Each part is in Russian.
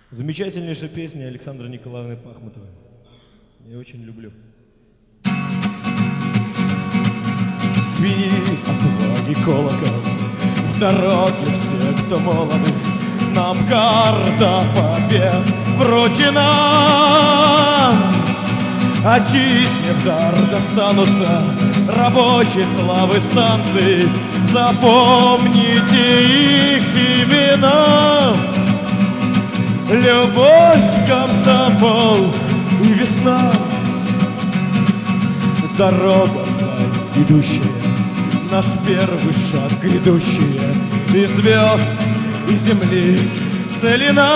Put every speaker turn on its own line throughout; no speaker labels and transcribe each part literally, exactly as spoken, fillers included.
Замечательнейшая песня Александры Николаевны Пахмутовой. Я очень люблю. Звенит отваги колокол в дороге всех, кто молоды. Нам карта побед вручена, очистив дар достанутся рабочие славы станций. Запомните их имена. Любовь, комсомол и весна. Дорога идущая, наш первый шаг грядущая. И звезд, и земли целина.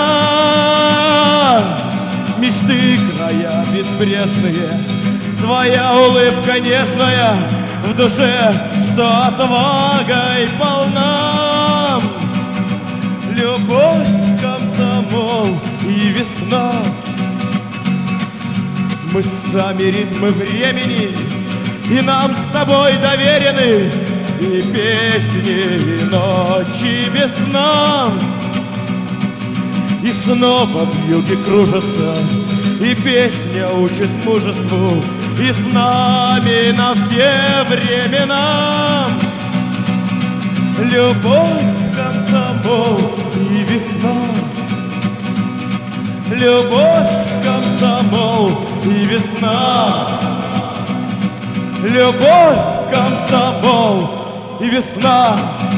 Мечты, края безбрежные, твоя улыбка нежная в душе, что отвагой полна. Любовь, комсомол и весна. Мы сами ритмы времени, и нам с тобой доверены и песни, и ночи без сна. И снова вьюги кружатся, и песня учит мужеству, и с нами на все времена. Любовь, комсомол и весна. Любовь, комсомол и весна. Любовь, комсомол и весна.